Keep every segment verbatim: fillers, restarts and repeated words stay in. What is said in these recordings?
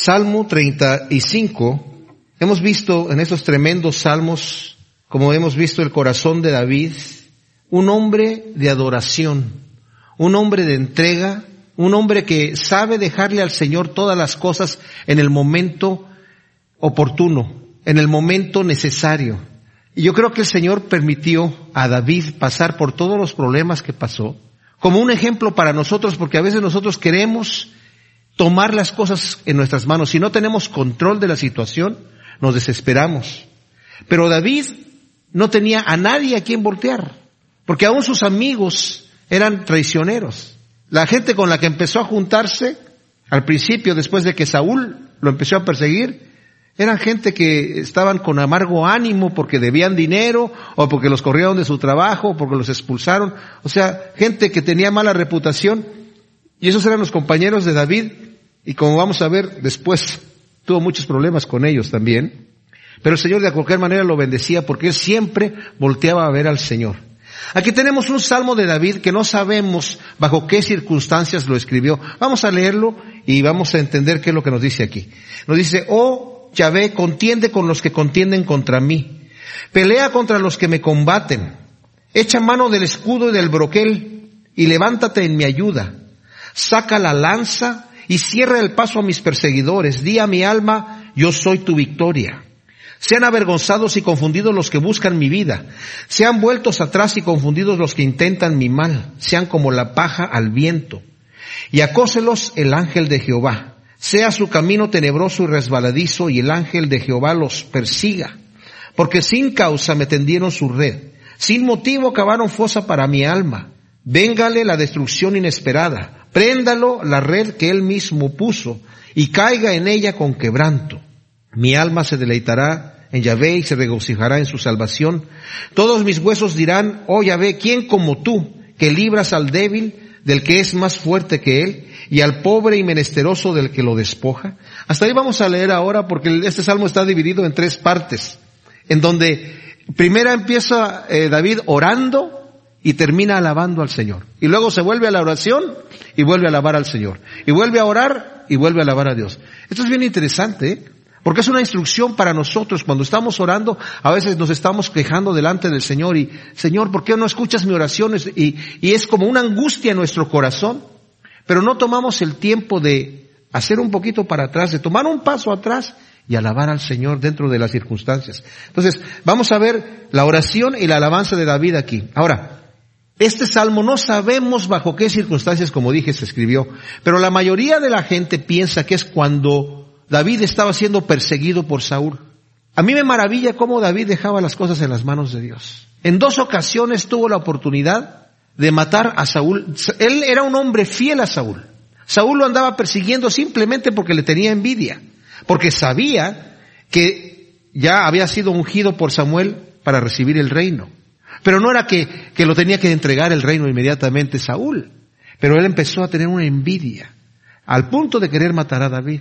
Salmo treinta y cinco, hemos visto en estos tremendos salmos, como hemos visto el corazón de David, un hombre de adoración, un hombre de entrega, un hombre que sabe dejarle al Señor todas las cosas en el momento oportuno, en el momento necesario. Y yo creo que el Señor permitió a David pasar por todos los problemas que pasó, como un ejemplo para nosotros, porque a veces nosotros queremos tomar las cosas en nuestras manos. Si no tenemos control de la situación, nos desesperamos. Pero David no tenía a nadie a quien voltear, porque aún sus amigos eran traicioneros. La gente con la que empezó a juntarse al principio, después de que Saúl lo empezó a perseguir, eran gente que estaban con amargo ánimo porque debían dinero, o porque los corrieron de su trabajo, o porque los expulsaron. O sea, gente que tenía mala reputación. Y esos eran los compañeros de David. Y como vamos a ver después, tuvo muchos problemas con ellos también. Pero el Señor de cualquier manera lo bendecía porque él siempre volteaba a ver al Señor. Aquí tenemos un salmo de David que no sabemos bajo qué circunstancias lo escribió. Vamos a leerlo y vamos a entender qué es lo que nos dice aquí. Nos dice: oh Yahvé, contiende con los que contienden contra mí. Pelea contra los que me combaten. Echa mano del escudo y del broquel y levántate en mi ayuda. Saca la lanza y cierra el paso a mis perseguidores. Di a mi alma: yo soy tu victoria. Sean avergonzados y confundidos los que buscan mi vida. Sean vueltos atrás y confundidos los que intentan mi mal. Sean como la paja al viento. Y acóselos el ángel de Jehová. Sea su camino tenebroso y resbaladizo, y el ángel de Jehová los persiga. Porque sin causa me tendieron su red. Sin motivo cavaron fosa para mi alma. Véngale la destrucción inesperada. Préndalo la red que él mismo puso, y caiga en ella con quebranto. Mi alma se deleitará en Yahvé y se regocijará en su salvación. Todos mis huesos dirán: oh Yahvé, ¿quién como tú, que libras al débil del que es más fuerte que él, y al pobre y menesteroso del que lo despoja? Hasta ahí vamos a leer ahora, porque este salmo está dividido en tres partes, en donde primero empieza eh, David orando y termina alabando al Señor. Y luego se vuelve a la oración y vuelve a alabar al Señor. Y vuelve a orar y vuelve a alabar a Dios. Esto es bien interesante, ¿eh? Porque es una instrucción para nosotros. Cuando estamos orando, a veces nos estamos quejando delante del Señor y: Señor, ¿por qué no escuchas mi oración? Y, y es como una angustia en nuestro corazón, pero no tomamos el tiempo de hacer un poquito para atrás, de tomar un paso atrás y alabar al Señor dentro de las circunstancias. Entonces, vamos a ver la oración y la alabanza de David aquí. Ahora, este salmo no sabemos bajo qué circunstancias, como dije, se escribió, pero la mayoría de la gente piensa que es cuando David estaba siendo perseguido por Saúl. A mí me maravilla cómo David dejaba las cosas en las manos de Dios. En dos ocasiones tuvo la oportunidad de matar a Saúl. Él era un hombre fiel a Saúl. Saúl lo andaba persiguiendo simplemente porque le tenía envidia, porque sabía que ya había sido ungido por Samuel para recibir el reino. Pero no era que, que lo tenía que entregar el reino inmediatamente Saúl. Pero él empezó a tener una envidia, al punto de querer matar a David.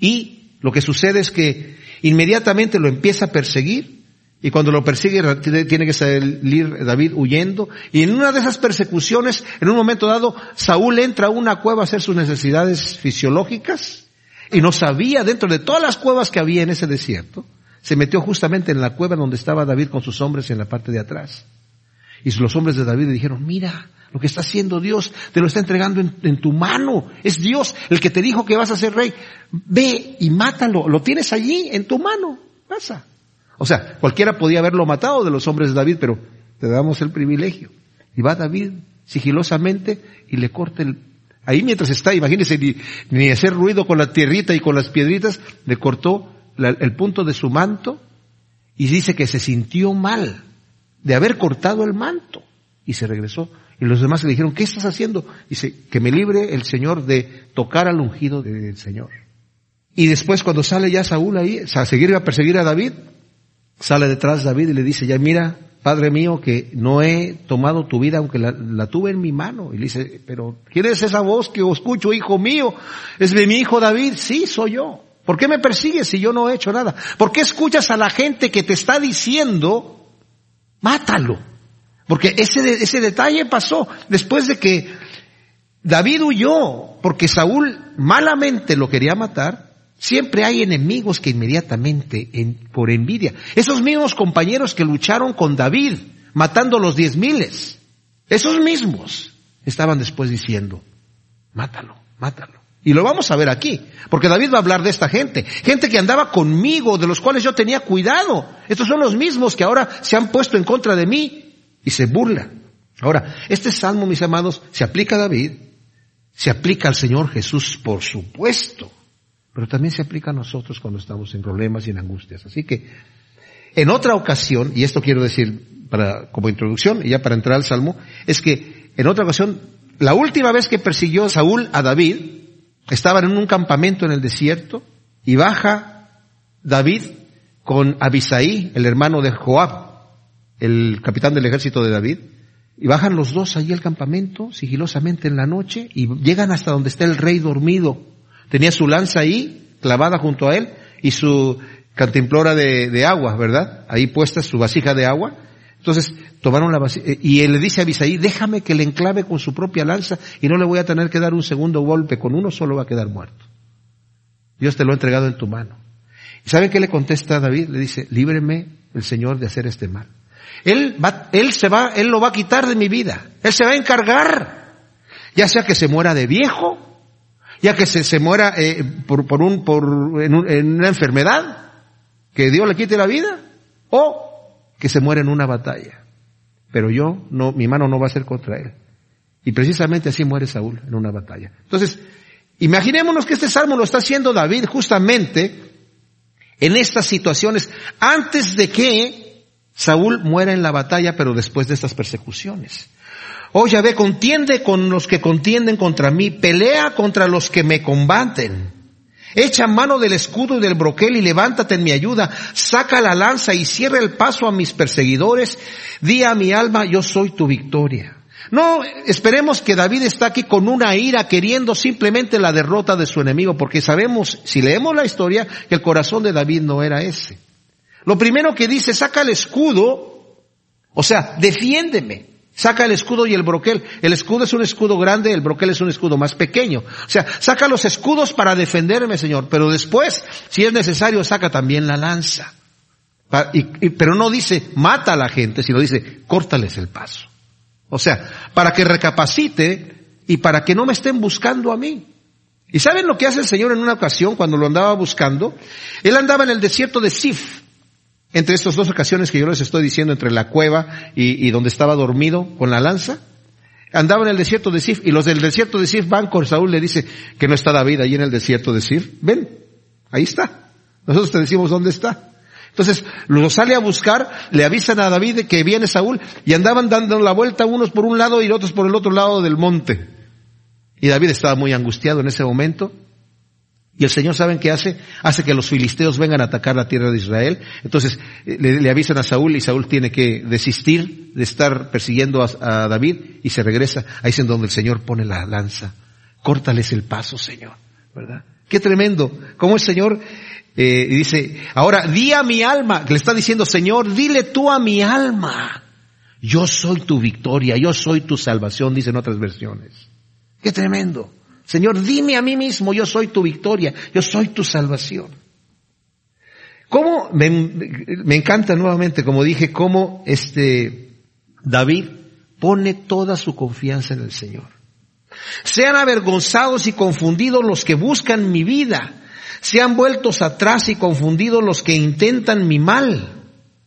Y lo que sucede es que inmediatamente lo empieza a perseguir, y cuando lo persigue tiene que salir David huyendo, y en una de esas persecuciones, en un momento dado, Saúl entra a una cueva a hacer sus necesidades fisiológicas, y no sabía, dentro de todas las cuevas que había en ese desierto, se metió justamente en la cueva donde estaba David con sus hombres en la parte de atrás. Y los hombres de David le dijeron: mira lo que está haciendo Dios, te lo está entregando en, en tu mano. Es Dios el que te dijo que vas a ser rey. Ve y mátalo, lo tienes allí en tu mano, pasa. O sea, cualquiera podía haberlo matado de los hombres de David, pero te damos el privilegio. Y va David sigilosamente y le corta el... Ahí mientras está, imagínense, ni, ni hacer ruido con la tierrita y con las piedritas, le cortó la, el punto de su manto, y dice que se sintió mal de haber cortado el manto, y se regresó. Y los demás le dijeron: ¿qué estás haciendo? Dice: que me libre el Señor de tocar al ungido del Señor. Y después, cuando sale ya Saúl ahí, a seguir a perseguir a David, sale detrás de David y le dice: ya mira, Padre mío, que no he tomado tu vida, aunque la, la tuve en mi mano. Y le dice: pero ¿quién es esa voz que escucho, hijo mío? ¿Es de mi hijo David? Sí, soy yo. ¿Por qué me persigues si yo no he hecho nada? ¿Por qué escuchas a la gente que te está diciendo: mátalo? Porque ese, ese detalle pasó después de que David huyó, porque Saúl malamente lo quería matar. Siempre hay enemigos que inmediatamente, en, por envidia, esos mismos compañeros que lucharon con David, matando los diez miles, esos mismos estaban después diciendo, mátalo, mátalo. Y lo vamos a ver aquí, porque David va a hablar de esta gente, gente que andaba conmigo, de los cuales yo tenía cuidado. Estos son los mismos que ahora se han puesto en contra de mí y se burlan. Ahora, este salmo, mis amados, se aplica a David, se aplica al Señor Jesús, por supuesto, pero también se aplica a nosotros cuando estamos en problemas y en angustias. Así que, en otra ocasión, y esto quiero decir para, como introducción, y ya para entrar al salmo, es que en otra ocasión, la última vez que persiguió Saúl a David, estaban en un campamento en el desierto, y baja David con Abisai, el hermano de Joab, el capitán del ejército de David, y bajan los dos allí al campamento, sigilosamente en la noche, y llegan hasta donde está el rey dormido. Tenía su lanza ahí, clavada junto a él, y su cantimplora de, de agua, ¿verdad? Ahí puesta su vasija de agua. Entonces, tomaron la vasija, y él le dice a Abisai, déjame que le enclave con su propia lanza, y no le voy a tener que dar un segundo golpe, con uno solo va a quedar muerto. Dios te lo ha entregado en tu mano. ¿Y saben qué le contesta a David? Le dice, líbreme el Señor de hacer este mal. Él va, él se va, él lo va a quitar de mi vida. Él se va a encargar. Ya sea que se muera de viejo, ya que se, se muera eh, por, por un, por, en, un, en una enfermedad, que Dios le quite la vida, o que se muera en una batalla. Pero yo, no, mi mano no va a ser contra él. Y precisamente así muere Saúl en una batalla. Entonces, imaginémonos que este salmo lo está haciendo David justamente en estas situaciones, antes de que Saúl muera en la batalla, pero después de estas persecuciones. Oh Yahvé, contiende con los que contienden contra mí, pelea contra los que me combaten. Echa mano del escudo y del broquel y levántate en mi ayuda. Saca la lanza y cierra el paso a mis perseguidores. Di a mi alma, yo soy tu victoria. No esperemos que David está aquí con una ira queriendo simplemente la derrota de su enemigo, porque sabemos, si leemos la historia, que el corazón de David no era ese. Lo primero que dice, saca el escudo, o sea, defiéndeme. Saca el escudo y el broquel. El escudo es un escudo grande, el broquel es un escudo más pequeño. O sea, saca los escudos para defenderme, Señor. Pero después, si es necesario, saca también la lanza. Y, y, pero no dice, mata a la gente, sino dice, córtales el paso. O sea, para que recapacite y para que no me estén buscando a mí. ¿Y saben lo que hace el Señor en una ocasión cuando lo andaba buscando? Él andaba en el desierto de Sif. Entre estas dos ocasiones que yo les estoy diciendo, entre la cueva y, y donde estaba dormido con la lanza, andaba en el desierto de Sif, y los del desierto de Sif van con Saúl, le dice que no está David ahí en el desierto de Sif. Ven, ahí está. Nosotros te decimos dónde está. Entonces, lo sale a buscar, le avisan a David de que viene Saúl, y andaban dando la vuelta unos por un lado y otros por el otro lado del monte. Y David estaba muy angustiado en ese momento. Y el Señor, ¿saben qué hace? Hace que los filisteos vengan a atacar la tierra de Israel. Entonces, le, le avisan a Saúl y Saúl tiene que desistir de estar persiguiendo a, a David y se regresa. Ahí es en donde el Señor pone la lanza. Córtales el paso, Señor. ¿Verdad? Qué tremendo. Cómo el Señor eh, dice, ahora di a mi alma, que le está diciendo, Señor, dile tú a mi alma, yo soy tu victoria, yo soy tu salvación, dicen otras versiones. Qué tremendo. Señor, dime a mí mismo, yo soy tu victoria, yo soy tu salvación. ¿Cómo? Me, me encanta nuevamente, como dije, cómo este David pone toda su confianza en el Señor. Sean avergonzados y confundidos los que buscan mi vida, sean vueltos atrás y confundidos los que intentan mi mal.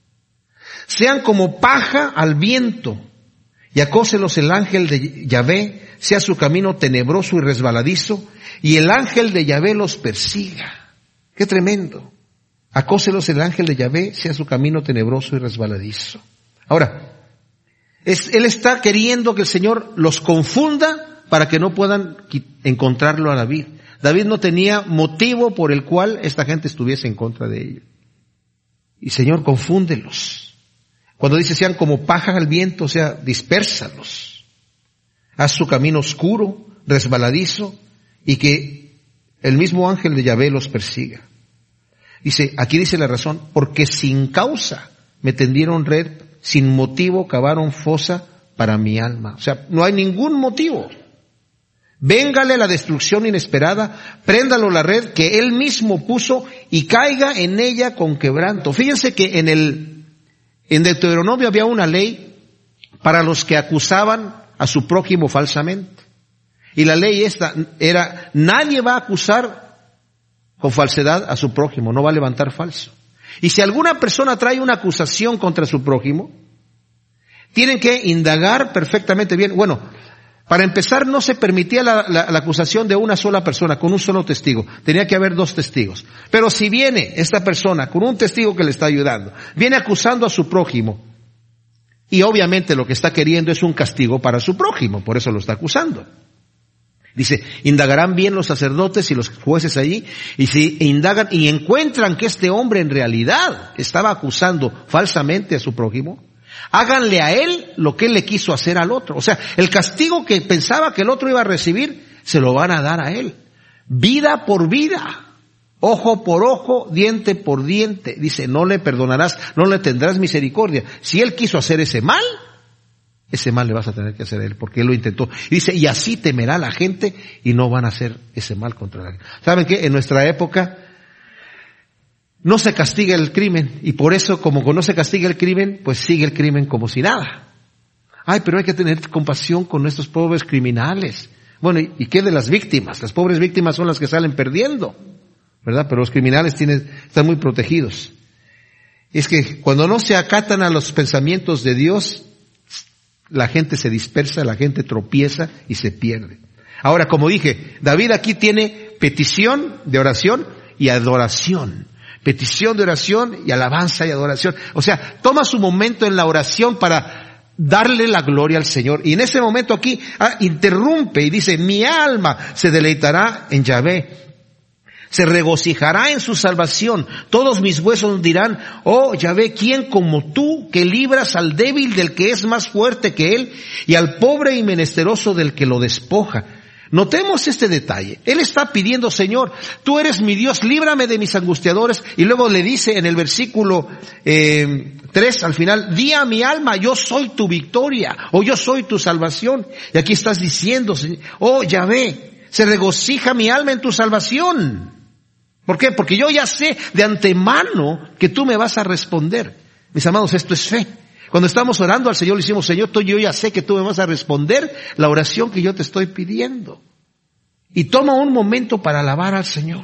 Sean como paja al viento, y acóselos el ángel de Yahvé, sea su camino tenebroso y resbaladizo, y el ángel de Yahvé los persiga. ¡Qué tremendo! Acóselos el ángel de Yahvé, sea su camino tenebroso y resbaladizo. Ahora, es, él está queriendo que el Señor los confunda para que no puedan encontrarlo a David. David no tenía motivo por el cual esta gente estuviese en contra de ellos. Y Señor, confúndelos. Cuando dice sean como paja al viento, o sea, dispérsalos. Haz su camino oscuro, resbaladizo, y que el mismo ángel de Yahvé los persiga. Dice, aquí dice la razón, porque sin causa me tendieron red, sin motivo cavaron fosa para mi alma. O sea, no hay ningún motivo. Véngale la destrucción inesperada, préndalo la red que él mismo puso y caiga en ella con quebranto. Fíjense que en el, en Deuteronomio había una ley para los que acusaban a su prójimo falsamente. Y la ley esta era, nadie va a acusar con falsedad a su prójimo, no va a levantar falso. Y si alguna persona trae una acusación contra su prójimo, tienen que indagar perfectamente bien. Bueno, para empezar, no se permitía la, la, la acusación de una sola persona, con un solo testigo. Tenía que haber dos testigos. Pero si viene esta persona con un testigo que le está ayudando, viene acusando a su prójimo, y obviamente lo que está queriendo es un castigo para su prójimo, por eso lo está acusando. Dice, indagarán bien los sacerdotes y los jueces allí, y si indagan y encuentran que este hombre en realidad estaba acusando falsamente a su prójimo, háganle a él lo que él le quiso hacer al otro. O sea, el castigo que pensaba que el otro iba a recibir, se lo van a dar a él. Vida por vida, ojo por ojo, diente por diente. Dice, no le perdonarás, no le tendrás misericordia. Si él quiso hacer ese mal, ese mal le vas a tener que hacer a él, porque él lo intentó. Y dice, y así temerá la gente y no van a hacer ese mal contra él. ¿Saben qué? En nuestra época no se castiga el crimen, y por eso, como no se castiga el crimen, pues sigue el crimen como si nada. Ay, pero hay que tener compasión con nuestros pobres criminales. Bueno, ¿y qué de las víctimas? Las pobres víctimas son las que salen perdiendo, ¿verdad? Pero los criminales tienen, están muy protegidos. Es que cuando no se acatan a los pensamientos de Dios, la gente se dispersa, la gente tropieza y se pierde. Ahora, como dije, David aquí tiene petición de oración y adoración. Petición de oración y alabanza y adoración. O sea, toma su momento en la oración para darle la gloria al Señor. Y en ese momento aquí ah, interrumpe y dice, mi alma se deleitará en Yahvé, se regocijará en su salvación. Todos mis huesos dirán, oh Yahvé, ¿quién como tú que libras al débil del que es más fuerte que él y al pobre y menesteroso del que lo despoja? Notemos este detalle. Él está pidiendo, Señor, tú eres mi Dios, líbrame de mis angustiadores. Y luego le dice en el versículo eh, tres al final, di a mi alma, yo soy tu victoria, o yo soy tu salvación. Y aquí estás diciendo, oh Yahvé, se regocija mi alma en tu salvación. ¿Por qué? Porque yo ya sé de antemano que tú me vas a responder. Mis amados, esto es fe. Cuando estamos orando al Señor, le decimos, Señor, tú, yo ya sé que tú me vas a responder la oración que yo te estoy pidiendo. Y toma un momento para alabar al Señor.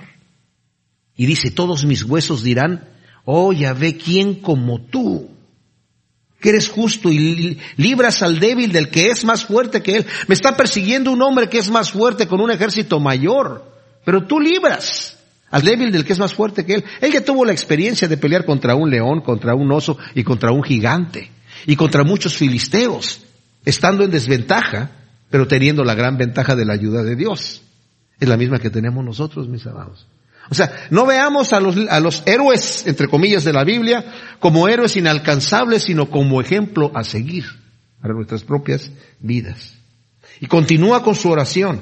Y dice, todos mis huesos dirán, oh Yahvé, ¿quién como tú? Que eres justo y libras al débil del que es más fuerte que él. Me está persiguiendo un hombre que es más fuerte con un ejército mayor, pero tú libras al débil del que es más fuerte que él. Él ya tuvo la experiencia de pelear contra un león, contra un oso y contra un gigante. Y contra muchos filisteos, estando en desventaja, pero teniendo la gran ventaja de la ayuda de Dios. Es la misma que tenemos nosotros, mis amados. O sea, no veamos a los, a los héroes, entre comillas, de la Biblia, como héroes inalcanzables, sino como ejemplo a seguir para nuestras propias vidas. Y continúa con su oración.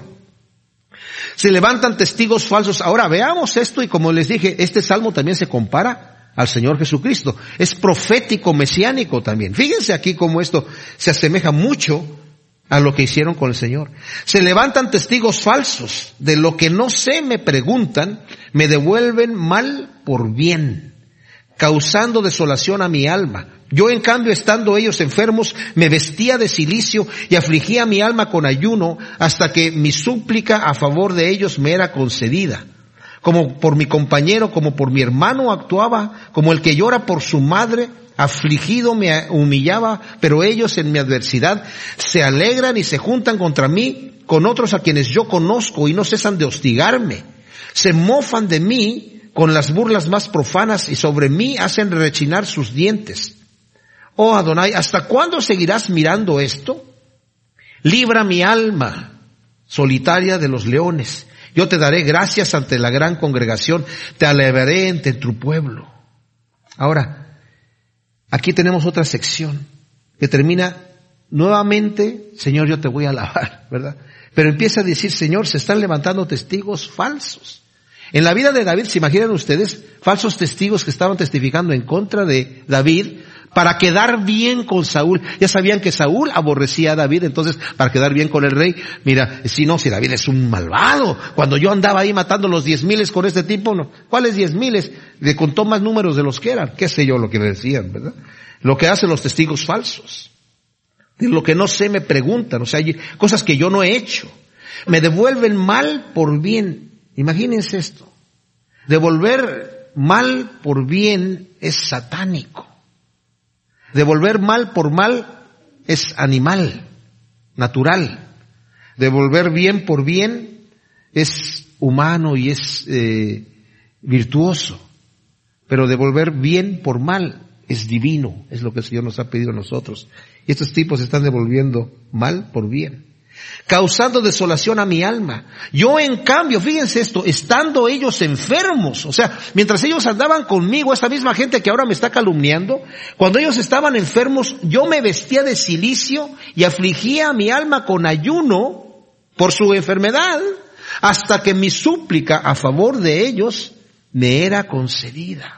Se levantan testigos falsos. Ahora veamos esto, y como les dije, este salmo también se compara al Señor Jesucristo. Es profético, mesiánico también. Fíjense aquí cómo esto se asemeja mucho a lo que hicieron con el Señor. Se levantan testigos falsos. De lo que no sé me preguntan, me devuelven mal por bien, causando desolación a mi alma. Yo, en cambio, estando ellos enfermos, me vestía de cilicio y afligía mi alma con ayuno hasta que mi súplica a favor de ellos me era concedida. Como por mi compañero, como por mi hermano actuaba, como el que llora por su madre, afligido me humillaba, pero ellos en mi adversidad se alegran y se juntan contra mí con otros a quienes yo conozco y no cesan de hostigarme. Se mofan de mí con las burlas más profanas y sobre mí hacen rechinar sus dientes. Oh Adonai, ¿hasta cuándo seguirás mirando esto? Libra mi alma solitaria de los leones. Yo te daré gracias ante la gran congregación, te alabaré entre tu pueblo. Ahora, aquí tenemos otra sección que termina nuevamente, Señor, yo te voy a alabar, ¿verdad? Pero empieza a decir, Señor, se están levantando testigos falsos. En la vida de David, ¿se imaginan ustedes falsos testigos que estaban testificando en contra de David para quedar bien con Saúl. Ya sabían que Saúl aborrecía a David, entonces para quedar bien con el rey, mira, si no, si David es un malvado, cuando yo andaba ahí matando los diez miles con este tipo, no, ¿cuáles diez miles? Le contó más números de los que eran, qué sé yo lo que le decían, ¿verdad? Lo que hacen los testigos falsos. De lo que no sé me preguntan, o sea, hay cosas que yo no he hecho. Me devuelven mal por bien. Imagínense esto. Devolver mal por bien es satánico. Devolver mal por mal es animal, natural. Devolver bien por bien es humano y es eh, virtuoso. Pero devolver bien por mal es divino, es lo que el Señor nos ha pedido a nosotros. Y estos tipos están devolviendo mal por bien, causando desolación a mi alma. Yo en cambio, fíjense esto, estando ellos enfermos, o sea, mientras ellos andaban conmigo, esta misma gente que ahora me está calumniando, cuando ellos estaban enfermos, yo me vestía de cilicio y afligía a mi alma con ayuno por su enfermedad, hasta que mi súplica a favor de ellos me era concedida.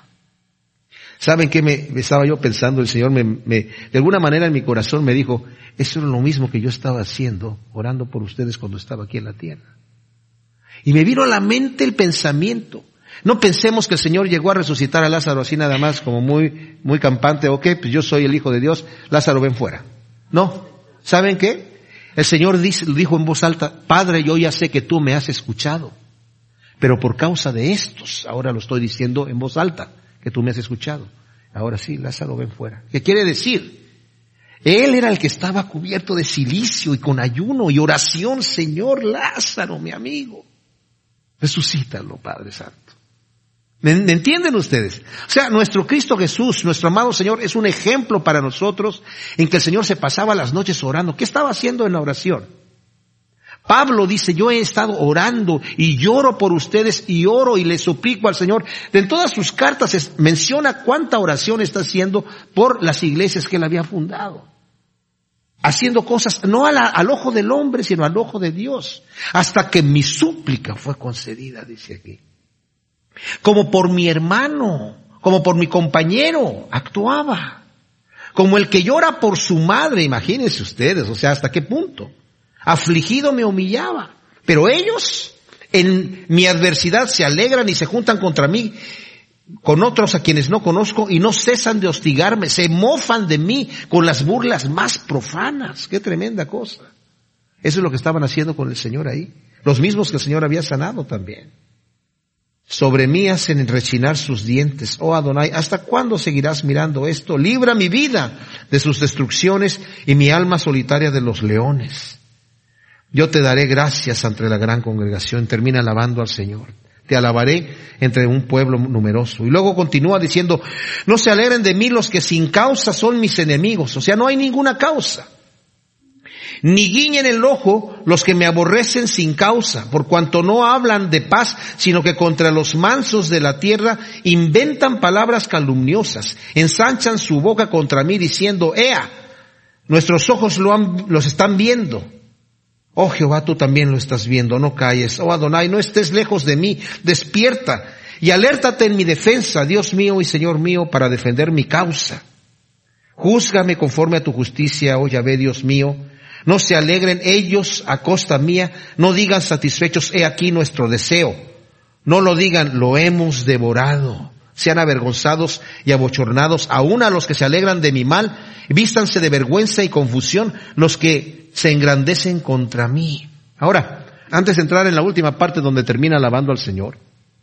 ¿Saben qué me, me estaba yo pensando? El Señor me, me, de alguna manera en mi corazón me dijo, eso era lo mismo que yo estaba haciendo, orando por ustedes cuando estaba aquí en la tierra. Y me vino a la mente el pensamiento. No pensemos que el Señor llegó a resucitar a Lázaro así nada más, como muy, muy campante, ok, pues yo soy el Hijo de Dios, Lázaro ven fuera. No. ¿Saben qué? El Señor dice, dijo en voz alta, Padre, yo ya sé que tú me has escuchado, pero por causa de estos, ahora lo estoy diciendo en voz alta, que tú me has escuchado. Ahora sí, Lázaro ven fuera. ¿Qué quiere decir? Él era el que estaba cubierto de cilicio y con ayuno y oración. Señor, Lázaro, mi amigo, resucítalo, Padre Santo. ¿Me, ¿Me entienden ustedes? O sea, nuestro Cristo Jesús, nuestro amado Señor, es un ejemplo para nosotros en que el Señor se pasaba las noches orando. ¿Qué estaba haciendo en la oración? Pablo dice, yo he estado orando y lloro por ustedes y oro y le suplico al Señor. En todas sus cartas es, menciona cuánta oración está haciendo por las iglesias que él había fundado. Haciendo cosas no a la, al ojo del hombre, sino al ojo de Dios. Hasta que mi súplica fue concedida, dice aquí. Como por mi hermano, como por mi compañero, actuaba. Como el que llora por su madre, imagínense ustedes, o sea, ¿hasta qué punto? Afligido me humillaba, pero ellos en mi adversidad se alegran y se juntan contra mí con otros a quienes no conozco y no cesan de hostigarme, se mofan de mí con las burlas más profanas. Qué tremenda cosa. Eso es lo que estaban haciendo con el Señor ahí, los mismos que el Señor había sanado también. Sobre mí hacen rechinar sus dientes, oh Adonai, ¿hasta cuándo seguirás mirando esto? Libra mi vida de sus destrucciones y mi alma solitaria de los leones. Yo te daré gracias ante la gran congregación. Termina alabando al Señor. Te alabaré entre un pueblo numeroso. Y luego continúa diciendo, no se alegren de mí los que sin causa son mis enemigos. O sea, no hay ninguna causa. Ni guiñen el ojo los que me aborrecen sin causa, por cuanto no hablan de paz, sino que contra los mansos de la tierra inventan palabras calumniosas. Ensanchan su boca contra mí diciendo, ea, nuestros ojos lo han, los están viendo. Oh Jehová, tú también lo estás viendo, no calles. Oh Adonai, no estés lejos de mí, despierta y alértate en mi defensa, Dios mío y Señor mío, para defender mi causa. Júzgame conforme a tu justicia, oh Yahvé, Dios mío. No se alegren ellos a costa mía, no digan satisfechos, he aquí nuestro deseo. No lo digan, lo hemos devorado. Sean avergonzados y abochornados, aun a los que se alegran de mi mal, vístanse de vergüenza y confusión los que se engrandecen contra mí. Ahora, antes de entrar en la última parte donde termina alabando al Señor,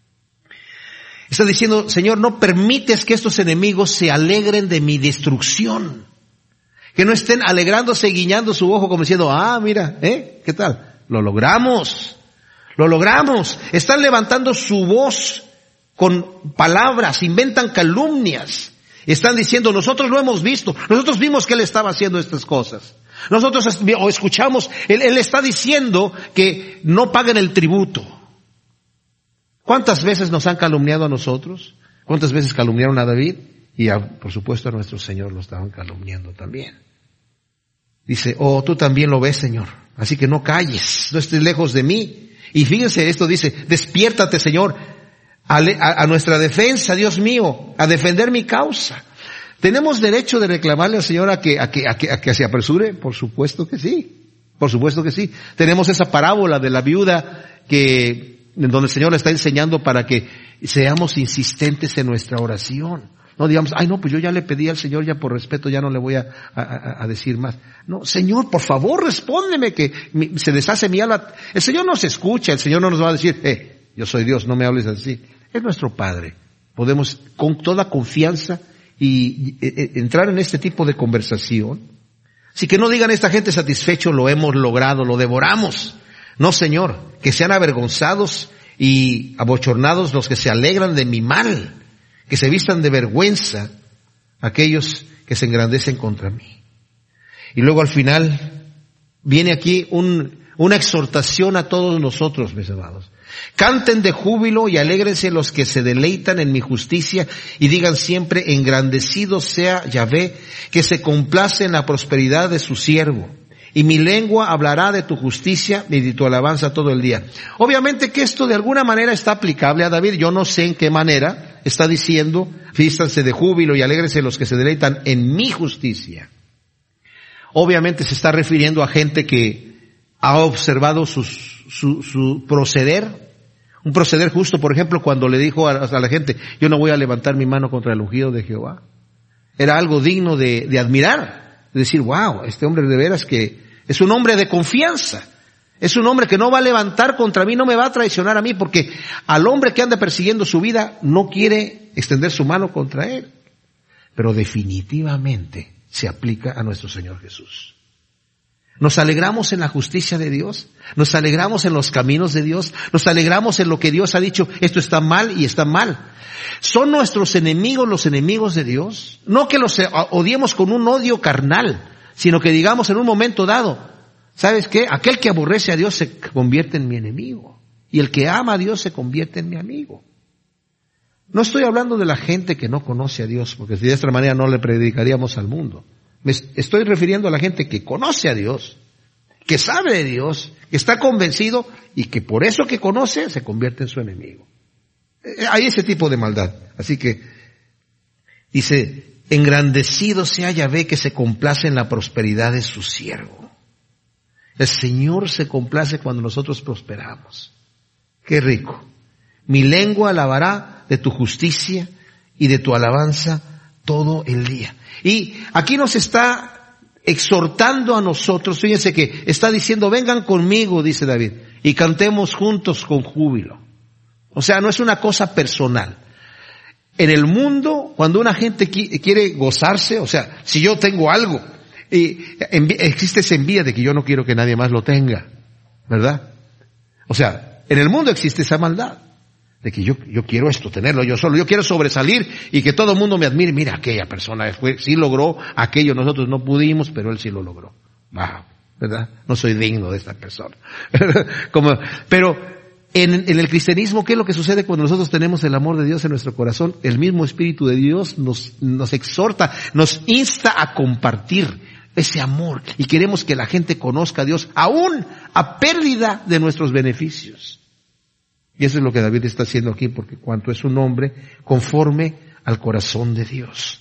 está diciendo, Señor, no permites que estos enemigos se alegren de mi destrucción. Que no estén alegrándose, guiñando su ojo como diciendo, ah, mira, ¿eh? ¿Qué tal? Lo logramos, lo logramos. Están levantando su voz con palabras, inventan calumnias. Están diciendo, nosotros lo hemos visto, nosotros vimos que él estaba haciendo estas cosas. Nosotros o escuchamos, él, él está diciendo que no paguen el tributo. ¿Cuántas veces nos han calumniado a nosotros? ¿Cuántas veces calumniaron a David? Y a, por supuesto a nuestro Señor lo estaban calumniando también. Dice, oh, tú también lo ves, Señor, así que no calles, no estés lejos de mí. Y fíjense, esto dice, despiértate, Señor, a, a, a nuestra defensa, Dios mío, a defender mi causa. ¿Tenemos derecho de reclamarle al Señor a que, a que, a que, a que se apresure? Por supuesto que sí. Por supuesto que sí. Tenemos esa parábola de la viuda que, en donde el Señor le está enseñando para que seamos insistentes en nuestra oración. No digamos, ay no, pues yo ya le pedí al Señor, ya por respeto ya no le voy a, a, a decir más. No, Señor, por favor, respóndeme que mi, se deshace mi alma. El Señor nos escucha, el Señor no nos va a decir, eh, yo soy Dios, no me hables así. Es nuestro Padre. Podemos con toda confianza y, y, y entrar en este tipo de conversación. Así que no digan esta gente satisfecho, lo hemos logrado, lo devoramos. No, Señor, que sean avergonzados y abochornados los que se alegran de mi mal. Que se vistan de vergüenza aquellos que se engrandecen contra mí. Y luego al final viene aquí un, una exhortación a todos nosotros, mis amados. Canten de júbilo y alégrense los que se deleitan en mi justicia y digan siempre, engrandecido sea Yahvé, que se complace en la prosperidad de su siervo. Y mi lengua hablará de tu justicia y de tu alabanza todo el día. Obviamente que esto de alguna manera está aplicable a David. Yo no sé en qué manera está diciendo, vístanse de júbilo y alégrense los que se deleitan en mi justicia. Obviamente se está refiriendo a gente que ha observado sus, su, su proceder. Un proceder justo, por ejemplo, cuando le dijo a, a la gente, yo no voy a levantar mi mano contra el ungido de Jehová. Era algo digno de, de admirar. Decir, wow, este hombre de veras que es un hombre de confianza. Es un hombre que no va a levantar contra mí, no me va a traicionar a mí, porque al hombre que anda persiguiendo su vida no quiere extender su mano contra él. Pero definitivamente se aplica a nuestro Señor Jesús. Nos alegramos en la justicia de Dios, nos alegramos en los caminos de Dios, nos alegramos en lo que Dios ha dicho, esto está mal y está mal. ¿Son nuestros enemigos los enemigos de Dios? No que los odiemos con un odio carnal, sino que digamos en un momento dado, ¿sabes qué? Aquel que aborrece a Dios se convierte en mi enemigo, y el que ama a Dios se convierte en mi amigo. No estoy hablando de la gente que no conoce a Dios, porque de esta manera no le predicaríamos al mundo. Me estoy refiriendo a la gente que conoce a Dios, que sabe de Dios, que está convencido y que por eso que conoce se convierte en su enemigo. Hay ese tipo de maldad. Así que dice, engrandecido sea Yahvé que se complace en la prosperidad de su siervo. El Señor se complace cuando nosotros prosperamos. Qué rico. Mi lengua alabará de tu justicia y de tu alabanza todo el día. Y aquí nos está exhortando a nosotros, fíjense que está diciendo, vengan conmigo, dice David, y cantemos juntos con júbilo. O sea, no es una cosa personal. En el mundo, cuando una gente quiere gozarse, o sea, si yo tengo algo, y existe esa envidia de que yo no quiero que nadie más lo tenga, ¿verdad? O sea, en el mundo existe esa maldad. De que yo, yo quiero esto, tenerlo yo solo, yo quiero sobresalir y que todo el mundo me admire. Mira, aquella persona fue, sí logró aquello, nosotros no pudimos, pero él sí lo logró. Wow, ¿verdad? No soy digno de esta persona. Como, pero en, en el cristianismo, ¿qué es lo que sucede cuando nosotros tenemos el amor de Dios en nuestro corazón? El mismo Espíritu de Dios nos, nos exhorta, nos insta a compartir ese amor y queremos que la gente conozca a Dios, aún a pérdida de nuestros beneficios. Y eso es lo que David está haciendo aquí, porque cuanto es un hombre conforme al corazón de Dios.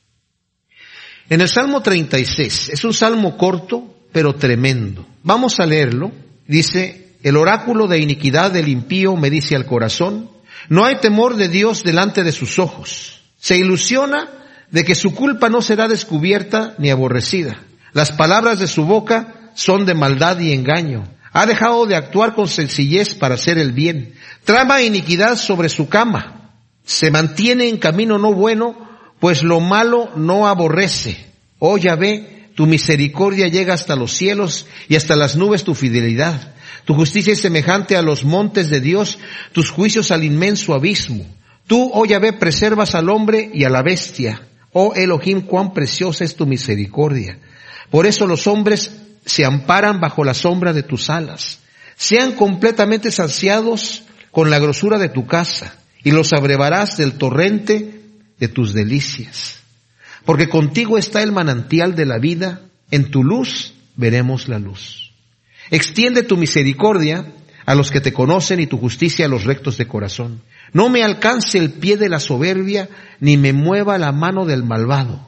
En el Salmo treinta y seis, es un salmo corto, pero tremendo. Vamos a leerlo. Dice, el oráculo de iniquidad del impío me dice al corazón, no hay temor de Dios delante de sus ojos. Se ilusiona de que su culpa no será descubierta ni aborrecida. Las palabras de su boca son de maldad y engaño. Ha dejado de actuar con sencillez para hacer el bien. Trama iniquidad sobre su cama. Se mantiene en camino no bueno, pues lo malo no aborrece. Oh Yahvé, tu misericordia llega hasta los cielos y hasta las nubes tu fidelidad. Tu justicia es semejante a los montes de Dios, tus juicios al inmenso abismo. Tú, oh Yahvé, preservas al hombre y a la bestia. Oh Elohim, cuán preciosa es tu misericordia. Por eso los hombres se amparan bajo la sombra de tus alas. Sean completamente saciados con la grosura de tu casa y los abrevarás del torrente de tus delicias. Porque contigo está el manantial de la vida, en tu luz veremos la luz. Extiende tu misericordia a los que te conocen y tu justicia a los rectos de corazón. No me alcance el pie de la soberbia, ni me mueva la mano del malvado.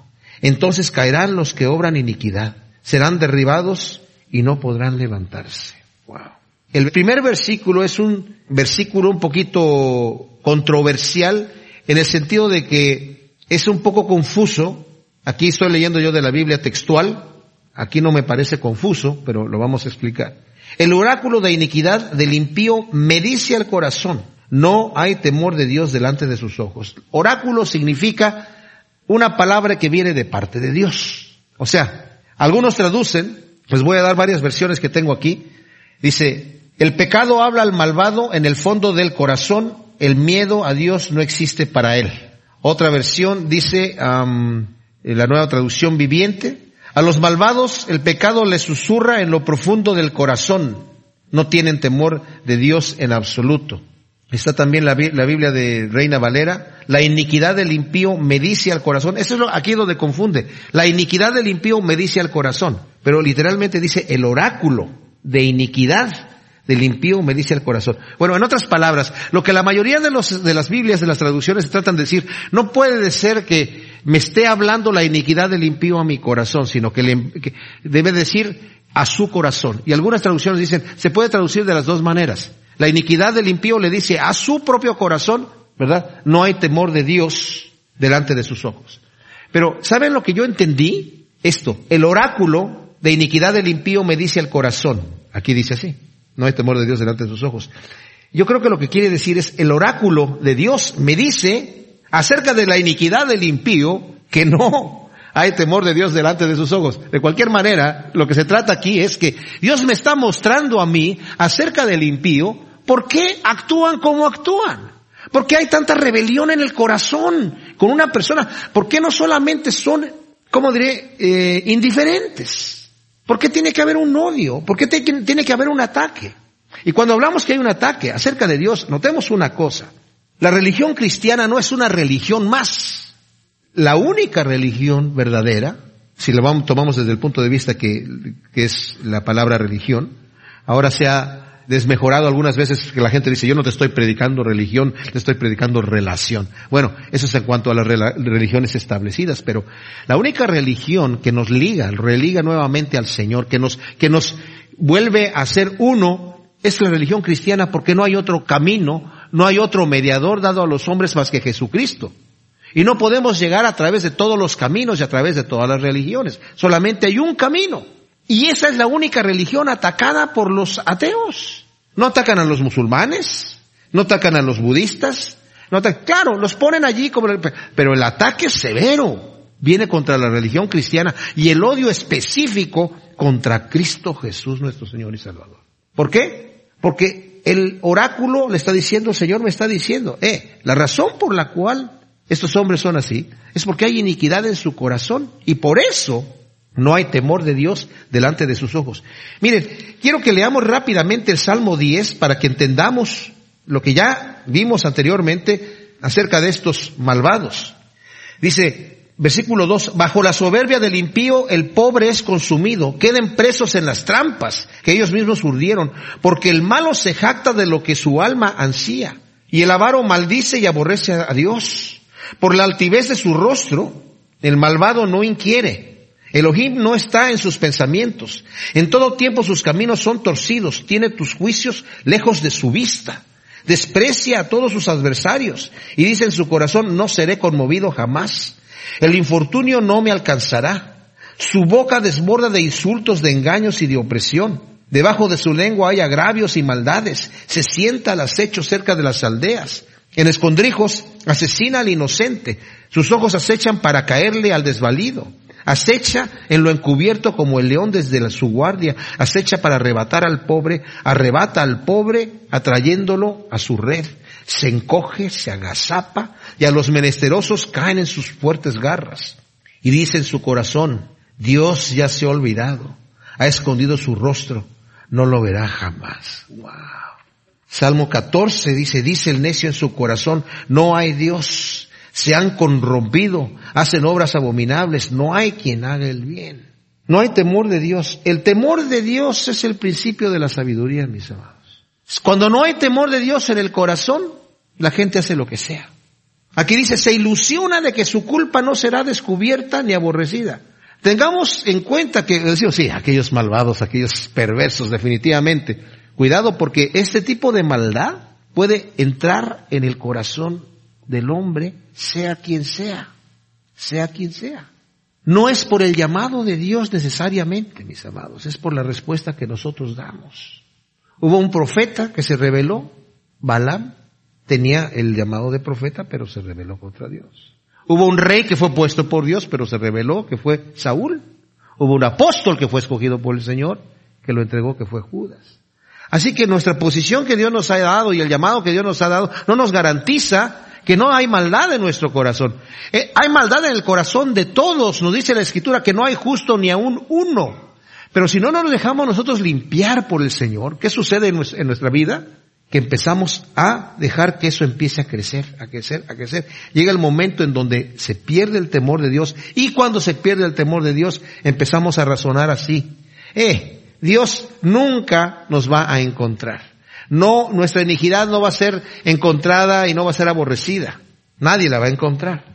Entonces caerán los que obran iniquidad, serán derribados y no podrán levantarse. Wow. El primer versículo es un versículo un poquito controversial en el sentido de que es un poco confuso. Aquí estoy leyendo yo de la Biblia textual. Aquí no me parece confuso, pero lo vamos a explicar. El oráculo de iniquidad del impío me dice al corazón, no hay temor de Dios delante de sus ojos. Oráculo significa una palabra que viene de parte de Dios. O sea, algunos traducen, les voy a dar varias versiones que tengo aquí. Dice, el pecado habla al malvado en el fondo del corazón, el miedo a Dios no existe para él. Otra versión dice, um, la nueva traducción viviente, a los malvados el pecado les susurra en lo profundo del corazón, no tienen temor de Dios en absoluto. Está también la, la Biblia de Reina Valera, la iniquidad del impío me dice al corazón. Eso es lo, aquí donde confunde. La iniquidad del impío me dice al corazón, pero literalmente dice el oráculo de iniquidad del impío me dice al corazón. Bueno, en otras palabras, lo que la mayoría de los de las Biblias, de las traducciones tratan de decir, no puede ser que me esté hablando la iniquidad del impío a mi corazón, sino que, le, que debe decir a su corazón. Y algunas traducciones dicen, se puede traducir de las dos maneras. La iniquidad del impío le dice a su propio corazón, ¿verdad? No hay temor de Dios delante de sus ojos. Pero, ¿saben lo que yo entendí? Esto, el oráculo de iniquidad del impío me dice al corazón. Aquí dice así, no hay temor de Dios delante de sus ojos. Yo creo que lo que quiere decir es, el oráculo de Dios me dice acerca de la iniquidad del impío que no hay temor de Dios delante de sus ojos. De cualquier manera, lo que se trata aquí es que Dios me está mostrando a mí acerca del impío por qué actúan como actúan. ¿Por qué hay tanta rebelión en el corazón con una persona? ¿Por qué no solamente son, cómo diré, eh, indiferentes? ¿Por qué tiene que haber un odio? ¿Por qué te, tiene que haber un ataque? Y cuando hablamos que hay un ataque acerca de Dios, notemos una cosa. La religión cristiana no es una religión más. La única religión verdadera, si la vamos, tomamos desde el punto de vista que, que es la palabra religión, ahora se ha desmejorado algunas veces que la gente dice, yo no te estoy predicando religión, te estoy predicando relación. Bueno, eso es en cuanto a las religiones establecidas, pero la única religión que nos liga, religa nuevamente al Señor, que nos, que nos vuelve a ser uno, es la religión cristiana, porque no hay otro camino, no hay otro mediador dado a los hombres más que Jesucristo. Y no podemos llegar a través de todos los caminos y a través de todas las religiones. Solamente hay un camino. Y esa es la única religión atacada por los ateos. No atacan a los musulmanes, no atacan a los budistas, no atacan, claro, los ponen allí como, pero el ataque severo viene contra la religión cristiana y el odio específico contra Cristo Jesús, nuestro Señor y Salvador. ¿Por qué? Porque el oráculo le está diciendo, el Señor me está diciendo, eh, la razón por la cual estos hombres son así es porque hay iniquidad en su corazón y por eso no hay temor de Dios delante de sus ojos. Miren, quiero que leamos rápidamente el Salmo diez para que entendamos lo que ya vimos anteriormente acerca de estos malvados. Dice, versículo dos, bajo la soberbia del impío el pobre es consumido, queden presos en las trampas que ellos mismos urdieron, porque el malo se jacta de lo que su alma ansía, y el avaro maldice y aborrece a Dios. Por la altivez de su rostro, el malvado no inquiere. Elohim no está en sus pensamientos. En todo tiempo sus caminos son torcidos. Tiene tus juicios lejos de su vista. Desprecia a todos sus adversarios. Y dice en su corazón, no seré conmovido jamás. El infortunio no me alcanzará. Su boca desborda de insultos, de engaños y de opresión. Debajo de su lengua hay agravios y maldades. Se sienta al acecho cerca de las aldeas. En escondrijos asesina al inocente. Sus ojos acechan para caerle al desvalido. Acecha en lo encubierto como el león desde la, su guardia. Acecha para arrebatar al pobre. Arrebata al pobre atrayéndolo a su red. Se encoge, se agazapa y a los menesterosos caen en sus fuertes garras. Y dice en su corazón, Dios ya se ha olvidado. Ha escondido su rostro. No lo verá jamás. Wow. Salmo catorce dice, dice el necio en su corazón, no hay Dios, se han corrompido, hacen obras abominables, no hay quien haga el bien. No hay temor de Dios. El temor de Dios es el principio de la sabiduría, mis amados. Cuando no hay temor de Dios en el corazón, la gente hace lo que sea. Aquí dice, se ilusiona de que su culpa no será descubierta ni aborrecida. Tengamos en cuenta que, decimos, sí, aquellos malvados, aquellos perversos, definitivamente. Cuidado, porque este tipo de maldad puede entrar en el corazón del hombre, sea quien sea, sea quien sea. No es por el llamado de Dios necesariamente, mis amados, es por la respuesta que nosotros damos. Hubo un profeta que se rebeló, Balaam, tenía el llamado de profeta, pero se rebeló contra Dios. Hubo un rey que fue puesto por Dios, pero se rebeló, que fue Saúl. Hubo un apóstol que fue escogido por el Señor, que lo entregó, que fue Judas. Así que nuestra posición que Dios nos ha dado y el llamado que Dios nos ha dado no nos garantiza que no hay maldad en nuestro corazón. Eh, hay maldad en el corazón de todos. Nos dice la Escritura que no hay justo ni aún uno. Pero si no nos dejamos nosotros limpiar por el Señor, ¿qué sucede en nuestra vida? Que empezamos a dejar que eso empiece a crecer, a crecer, a crecer. Llega el momento en donde se pierde el temor de Dios, y cuando se pierde el temor de Dios, empezamos a razonar así. Eh, Dios nunca nos va a encontrar. No, nuestra iniquidad no va a ser encontrada y no va a ser aborrecida. Nadie la va a encontrar.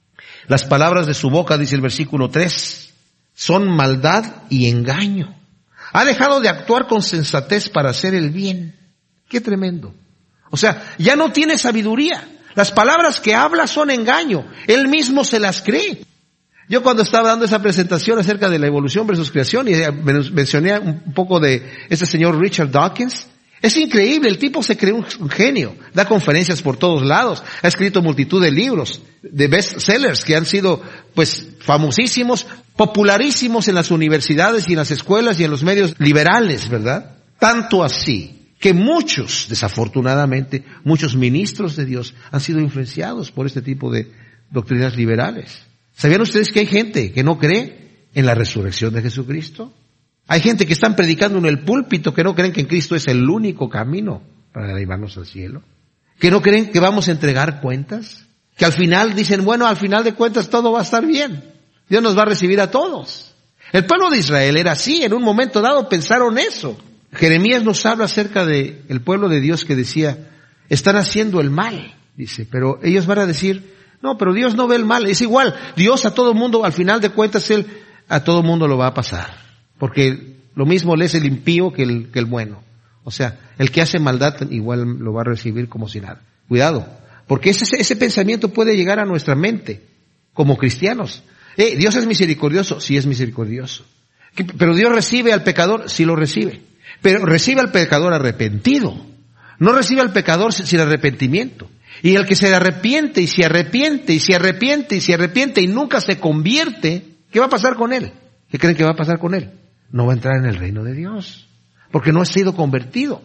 Las palabras de su boca, dice el versículo tres, son maldad y engaño. Ha dejado de actuar con sensatez para hacer el bien. Qué tremendo. O sea, ya no tiene sabiduría. Las palabras que habla son engaño. Él mismo se las cree. Yo cuando estaba dando esa presentación acerca de la evolución versus creación, y mencioné un poco de este señor Richard Dawkins, es increíble, el tipo se cree un, un genio, da conferencias por todos lados, ha escrito multitud de libros, de bestsellers que han sido, pues, famosísimos, popularísimos en las universidades y en las escuelas y en los medios liberales, ¿verdad? Tanto así que muchos, desafortunadamente, muchos ministros de Dios han sido influenciados por este tipo de doctrinas liberales. ¿Sabían ustedes que hay gente que no cree en la resurrección de Jesucristo? Hay gente que están predicando en el púlpito que no creen que en Cristo es el único camino para llevarnos al cielo. Que no creen que vamos a entregar cuentas. Que al final dicen, bueno, al final de cuentas todo va a estar bien. Dios nos va a recibir a todos. El pueblo de Israel era así, en un momento dado pensaron eso. Jeremías nos habla acerca de el pueblo de Dios que decía, están haciendo el mal, dice, pero ellos van a decir, no, pero Dios no ve el mal, es igual, Dios a todo mundo, al final de cuentas, Él a todo mundo lo va a pasar, porque lo mismo le es el impío que el, que el bueno. O sea, el que hace maldad igual lo va a recibir como si nada. Cuidado, porque ese, ese pensamiento puede llegar a nuestra mente como cristianos. Eh, Dios es misericordioso, sí es misericordioso. Pero Dios recibe al pecador, sí lo recibe. Pero recibe al pecador arrepentido. No recibe al pecador sin arrepentimiento. Y el que se arrepiente y se arrepiente y se arrepiente y se arrepiente y nunca se convierte, ¿qué va a pasar con él? ¿Qué creen que va a pasar con él? No va a entrar en el reino de Dios, porque no ha sido convertido.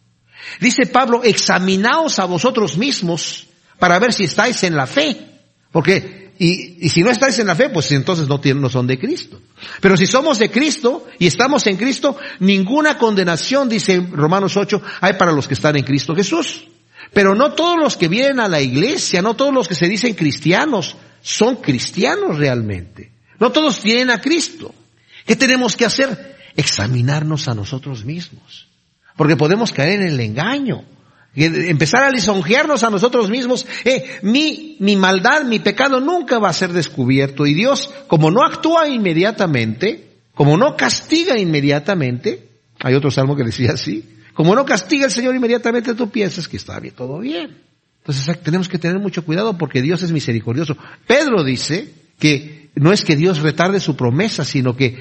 Dice Pablo, examinaos a vosotros mismos para ver si estáis en la fe. Porque Y, y si no estáis en la fe, pues entonces no, tienen, no son de Cristo. Pero si somos de Cristo y estamos en Cristo, ninguna condenación, dice Romanos ocho, hay para los que están en Cristo Jesús. Pero no todos los que vienen a la iglesia, no todos los que se dicen cristianos, son cristianos realmente. No todos tienen a Cristo. ¿Qué tenemos que hacer? Examinarnos a nosotros mismos. Porque podemos caer en el engaño. Empezar a lisonjearnos a nosotros mismos. Eh, mi, mi maldad, mi pecado nunca va a ser descubierto. Y Dios, como no actúa inmediatamente, como no castiga inmediatamente, hay otro salmo que decía así, como no castiga el Señor inmediatamente, tú piensas que está bien, todo bien. Entonces tenemos que tener mucho cuidado porque Dios es misericordioso. Pedro dice que no es que Dios retarde su promesa, sino que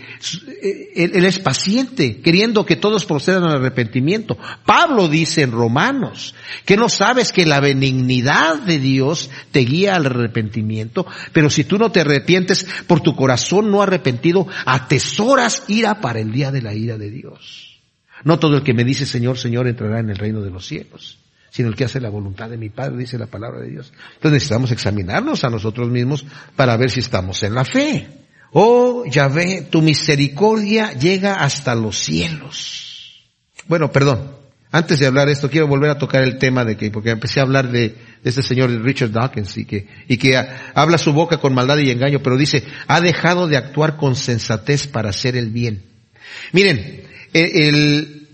Él, él es paciente, queriendo que todos procedan al arrepentimiento. Pablo dice en Romanos que no sabes que la benignidad de Dios te guía al arrepentimiento, pero si tú no te arrepientes, por tu corazón no arrepentido, atesoras ira para el día de la ira de Dios. No todo el que me dice Señor, Señor entrará en el reino de los cielos, sino el que hace la voluntad de mi Padre, dice la palabra de Dios. Entonces necesitamos examinarnos a nosotros mismos para ver si estamos en la fe. Oh, Yahvé, tu misericordia llega hasta los cielos. Bueno, perdón, antes de hablar esto, quiero volver a tocar el tema de que, porque empecé a hablar de, de este señor Richard Dawkins, y que, y que a, habla su boca con maldad y engaño, pero dice, ha dejado de actuar con sensatez para hacer el bien. Miren, el, el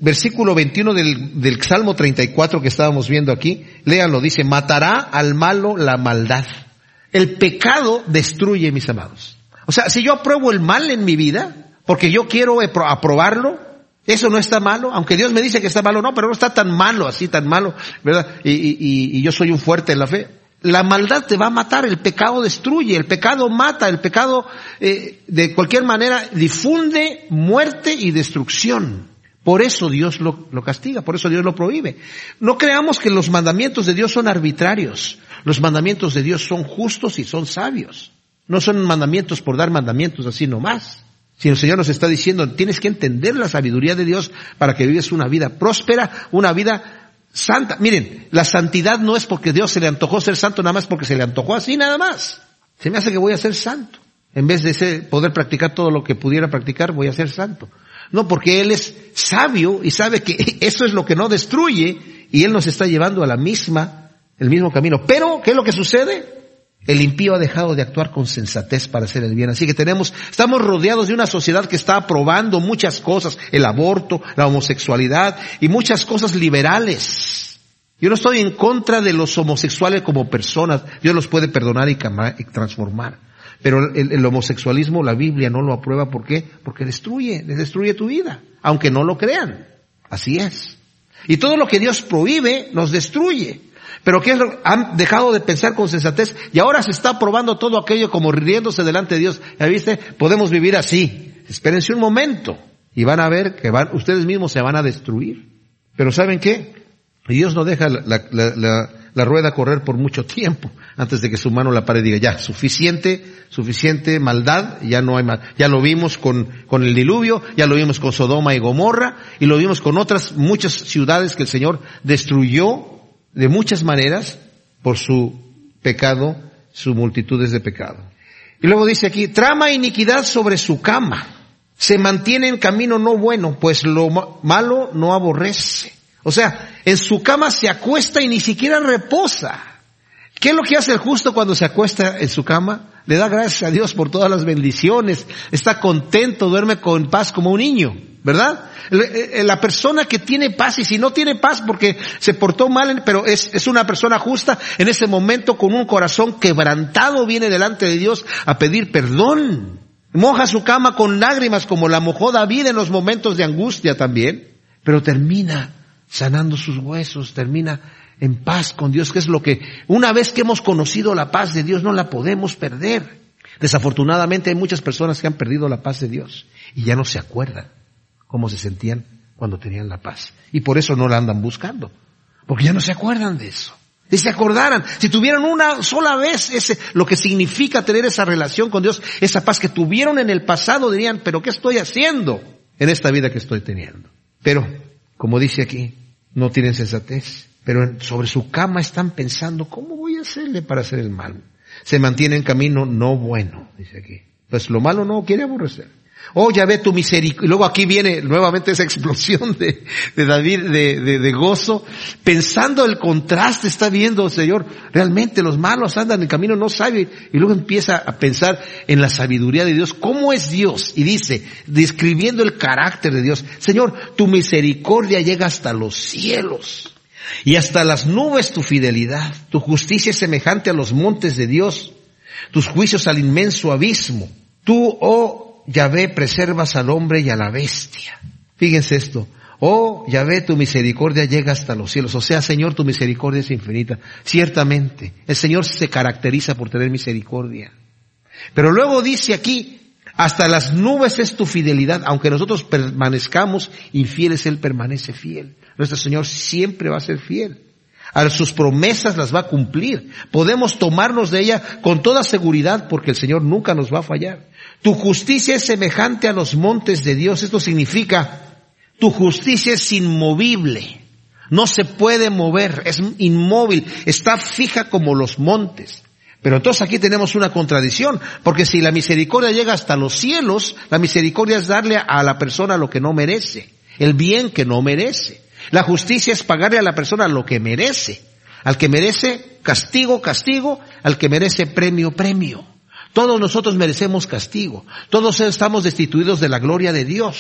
versículo veintiuno del, del Salmo treinta y cuatro que estábamos viendo aquí, léanlo, dice, matará al malo la maldad. El pecado destruye, mis amados. O sea, si yo apruebo el mal en mi vida, porque yo quiero aprobarlo, eso no está malo, aunque Dios me dice que está malo, no, pero no está tan malo, así tan malo, ¿verdad? Y, y, y yo soy un fuerte en la fe. La maldad te va a matar, el pecado destruye, el pecado mata, el pecado eh, de cualquier manera difunde muerte y destrucción. Por eso Dios lo, lo castiga, por eso Dios lo prohíbe. No creamos que los mandamientos de Dios son arbitrarios. Los mandamientos de Dios son justos y son sabios. No son mandamientos por dar mandamientos así nomás. Si el Señor nos está diciendo, tienes que entender la sabiduría de Dios para que vives una vida próspera, una vida santa. Miren, la santidad no es porque Dios se le antojó ser santo, nada más porque se le antojó así, nada más. Se me hace que voy a ser santo. En vez de ser, poder practicar todo lo que pudiera practicar, voy a ser santo. No, porque Él es sabio y sabe que eso es lo que no destruye y Él nos está llevando a la misma, el mismo camino. Pero, ¿qué es lo que sucede? El impío ha dejado de actuar con sensatez para hacer el bien. Así que tenemos, estamos rodeados de una sociedad que está aprobando muchas cosas, el aborto, la homosexualidad y muchas cosas liberales. Yo no estoy en contra de los homosexuales como personas. Dios los puede perdonar y, camar, y transformar. Pero el, el homosexualismo, la Biblia no lo aprueba. ¿Por qué? Porque destruye, destruye tu vida. Aunque no lo crean. Así es. Y todo lo que Dios prohíbe nos destruye. Pero ¿qué es lo? Han dejado de pensar con sensatez y ahora se está probando todo aquello como riéndose delante de Dios. ¿Ya viste? Podemos vivir así. Espérense un momento y van a ver que van, ustedes mismos se van a destruir. Pero ¿saben qué? Dios no deja la, la, la, la, la rueda correr por mucho tiempo antes de que su mano la pare y diga, ya, suficiente, suficiente maldad, ya no hay más. Ya lo vimos con, con el diluvio, ya lo vimos con Sodoma y Gomorra y lo vimos con otras muchas ciudades que el Señor destruyó de muchas maneras por su pecado, sus multitudes de pecado. Y luego dice aquí, trama iniquidad sobre su cama, se mantiene en camino no bueno, pues lo malo no aborrece. O sea, en su cama se acuesta y ni siquiera reposa. ¿Qué es lo que hace el justo cuando se acuesta en su cama? Le da gracias a Dios por todas las bendiciones, está contento, duerme con paz como un niño, ¿verdad? La persona que tiene paz, y si no tiene paz porque se portó mal, pero es, es una persona justa, en ese momento con un corazón quebrantado viene delante de Dios a pedir perdón. Moja su cama con lágrimas como la mojó David en los momentos de angustia también, pero termina sanando sus huesos, termina en paz con Dios, que es lo que, una vez que hemos conocido la paz de Dios, no la podemos perder. Desafortunadamente hay muchas personas que han perdido la paz de Dios y ya no se acuerdan cómo se sentían cuando tenían la paz. Y por eso no la andan buscando, porque ya no se acuerdan de eso. Si se acordaran, si tuvieran una sola vez ese, lo que significa tener esa relación con Dios, esa paz que tuvieron en el pasado, dirían, pero ¿qué estoy haciendo en esta vida que estoy teniendo? Pero, como dice aquí, no tienen sensatez. Pero sobre su cama están pensando, ¿cómo voy a hacerle para hacer el mal? Se mantiene en camino no bueno, dice aquí. Pues lo malo no quiere aborrecer. Oh, ya ve tu misericordia. Y luego aquí viene nuevamente esa explosión de, de David, de, de, de gozo. Pensando el contraste, está viendo, Señor, realmente los malos andan en camino no sabio. Y luego empieza a pensar en la sabiduría de Dios. ¿Cómo es Dios? Y dice, describiendo el carácter de Dios. Señor, tu misericordia llega hasta los cielos. Y hasta las nubes tu fidelidad, tu justicia es semejante a los montes de Dios, tus juicios al inmenso abismo. Tú, oh Yahvé, preservas al hombre y a la bestia. Fíjense esto, oh Yahvé, tu misericordia llega hasta los cielos. O sea, Señor, tu misericordia es infinita. Ciertamente, el Señor se caracteriza por tener misericordia. Pero luego dice aquí, hasta las nubes es tu fidelidad, aunque nosotros permanezcamos infieles, Él permanece fiel. Nuestro Señor siempre va a ser fiel. A sus promesas las va a cumplir. Podemos tomarnos de ella con toda seguridad porque el Señor nunca nos va a fallar. Tu justicia es semejante a los montes de Dios. Esto significa, tu justicia es inmovible. No se puede mover, es inmóvil, está fija como los montes. Pero entonces aquí tenemos una contradicción, porque si la misericordia llega hasta los cielos, la misericordia es darle a la persona lo que no merece, el bien que no merece. La justicia es pagarle a la persona lo que merece. Al que merece castigo, castigo, al que merece premio, premio. Todos nosotros merecemos castigo. Todos estamos destituidos de la gloria de Dios.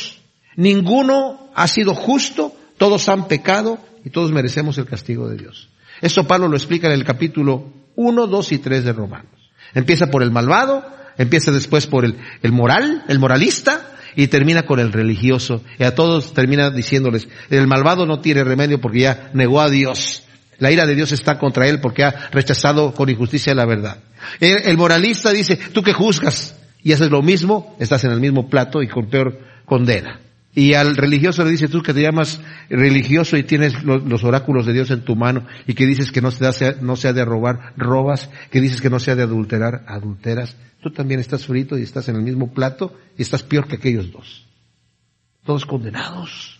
Ninguno ha sido justo, todos han pecado y todos merecemos el castigo de Dios. Esto Pablo lo explica en el capítulo uno, dos y tres de Romanos. Empieza por el malvado, empieza después por el, el moral, el moralista, y termina con el religioso. Y a todos termina diciéndoles, el malvado no tiene remedio porque ya negó a Dios. La ira de Dios está contra él porque ha rechazado con injusticia la verdad. El, el moralista dice, tú que juzgas y haces lo mismo, estás en el mismo plato y con peor condena. Y al religioso le dice, tú que te llamas religioso y tienes los, los oráculos de Dios en tu mano y que dices que no se, da, no se ha de robar, robas, que dices que no se ha de adulterar, adulteras. Tú también estás frito y estás en el mismo plato y estás peor que aquellos dos. Todos condenados.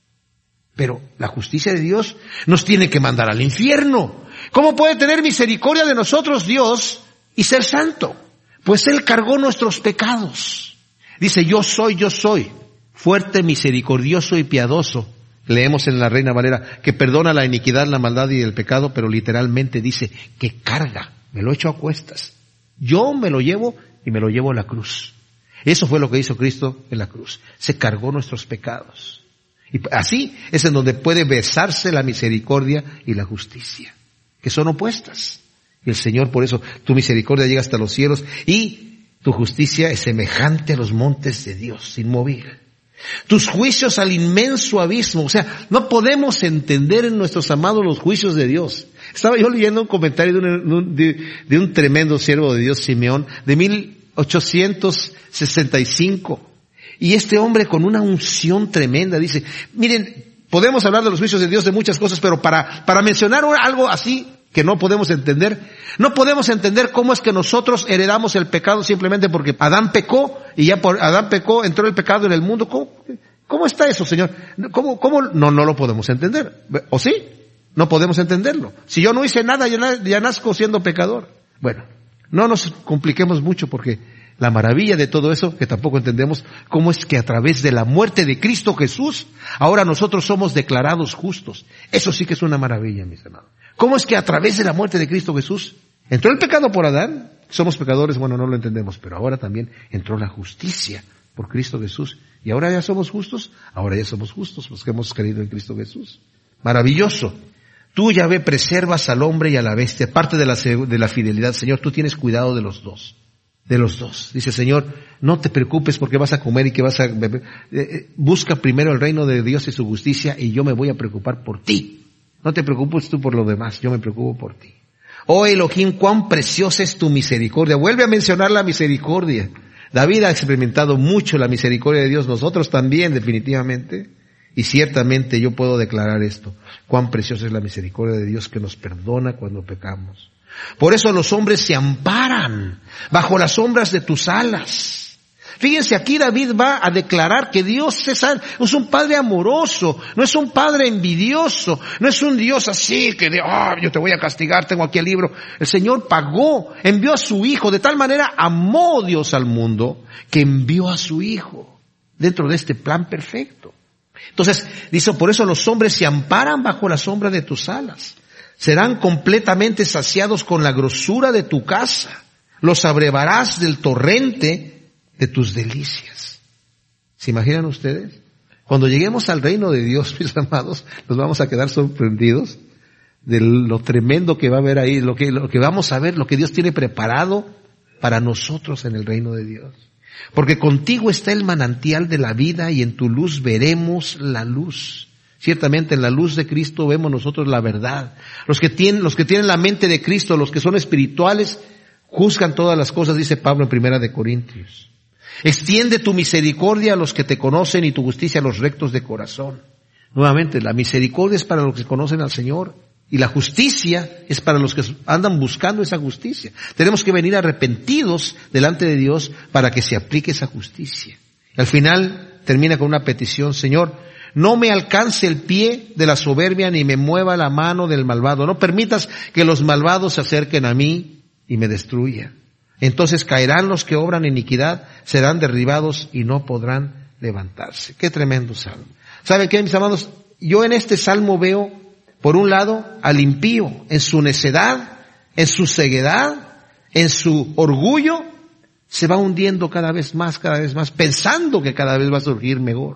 Pero la justicia de Dios nos tiene que mandar al infierno. ¿Cómo puede tener misericordia de nosotros Dios y ser santo? Pues Él cargó nuestros pecados. Dice, yo soy, yo soy. Fuerte, misericordioso y piadoso. Leemos en la Reina Valera que perdona la iniquidad, la maldad y el pecado, pero literalmente dice que carga, me lo echo a cuestas. Yo me lo llevo y me lo llevo a la cruz. Eso fue lo que hizo Cristo en la cruz. Se cargó nuestros pecados. Y así es en donde puede besarse la misericordia y la justicia, que son opuestas. Y el Señor, por eso, tu misericordia llega hasta los cielos y tu justicia es semejante a los montes de Dios, sin mover. Tus juicios al inmenso abismo. O sea, no podemos entender en nuestros amados los juicios de Dios. Estaba yo leyendo un comentario de un, de, de un tremendo siervo de Dios, Simeón, de mil ochocientos sesenta y cinco. Y este hombre con una unción tremenda dice, miren, podemos hablar de los juicios de Dios de muchas cosas, pero para, para mencionar algo así que no podemos entender, no podemos entender cómo es que nosotros heredamos el pecado simplemente porque Adán pecó y ya por Adán pecó entró el pecado en el mundo. ¿Cómo, cómo está eso, Señor? ¿Cómo, cómo? No, no lo podemos entender. ¿O sí? No podemos entenderlo. Si yo no hice nada, ya, ya nazco siendo pecador. Bueno, no nos compliquemos mucho porque la maravilla de todo eso, que tampoco entendemos, cómo es que a través de la muerte de Cristo Jesús, ahora nosotros somos declarados justos. Eso sí que es una maravilla, mis hermanos. ¿Cómo es que a través de la muerte de Cristo Jesús entró el pecado por Adán? Somos pecadores, bueno, no lo entendemos, pero ahora también entró la justicia por Cristo Jesús. Y ahora ya somos justos, ahora ya somos justos los que hemos creído en Cristo Jesús. Maravilloso. Tú, Yahvé, preservas al hombre y a la bestia. Parte de la, de la fidelidad, Señor, tú tienes cuidado de los dos. De los dos. Dice, Señor, no te preocupes porque vas a comer y que vas a beber. Eh, busca primero el reino de Dios y su justicia y yo me voy a preocupar por ti. No te preocupes tú por lo demás, yo me preocupo por ti. Oh Elohim, cuán preciosa es tu misericordia. Vuelve a mencionar la misericordia. David ha experimentado mucho la misericordia de Dios, nosotros también definitivamente. Y ciertamente yo puedo declarar esto. Cuán preciosa es la misericordia de Dios que nos perdona cuando pecamos. Por eso los hombres se amparan bajo las sombras de tus alas. Fíjense, aquí David va a declarar que Dios es, es un Padre amoroso, no es un Padre envidioso, no es un Dios así que de, ah, oh, yo te voy a castigar, tengo aquí el libro. El Señor pagó, envió a su Hijo, de tal manera amó Dios al mundo que envió a su Hijo dentro de este plan perfecto. Entonces, dice, por eso los hombres se amparan bajo la sombra de tus alas. Serán completamente saciados con la grosura de tu casa. Los abrevarás del torrente de tus delicias. ¿Se imaginan ustedes? Cuando lleguemos al reino de Dios, mis amados, nos vamos a quedar sorprendidos de lo tremendo que va a haber ahí, lo que, lo que vamos a ver, lo que Dios tiene preparado para nosotros en el reino de Dios. Porque contigo está el manantial de la vida y en tu luz veremos la luz. Ciertamente en la luz de Cristo vemos nosotros la verdad. Los que tienen, los que tienen la mente de Cristo, los que son espirituales, juzgan todas las cosas, dice Pablo en Primera de Corintios. Extiende tu misericordia a los que te conocen y tu justicia a los rectos de corazón. Nuevamente, la misericordia es para los que conocen al Señor y la justicia es para los que andan buscando esa justicia. Tenemos que venir arrepentidos delante de Dios para que se aplique esa justicia. Al final termina con una petición, Señor, no me alcance el pie de la soberbia ni me mueva la mano del malvado. No permitas que los malvados se acerquen a mí y me destruyan. Entonces caerán los que obran iniquidad, serán derribados y no podrán levantarse. Qué tremendo salmo. ¿Saben qué, mis amados? Yo en este salmo veo, por un lado, al impío en su necedad, en su ceguedad, en su orgullo, se va hundiendo cada vez más, cada vez más, pensando que cada vez va a surgir mejor.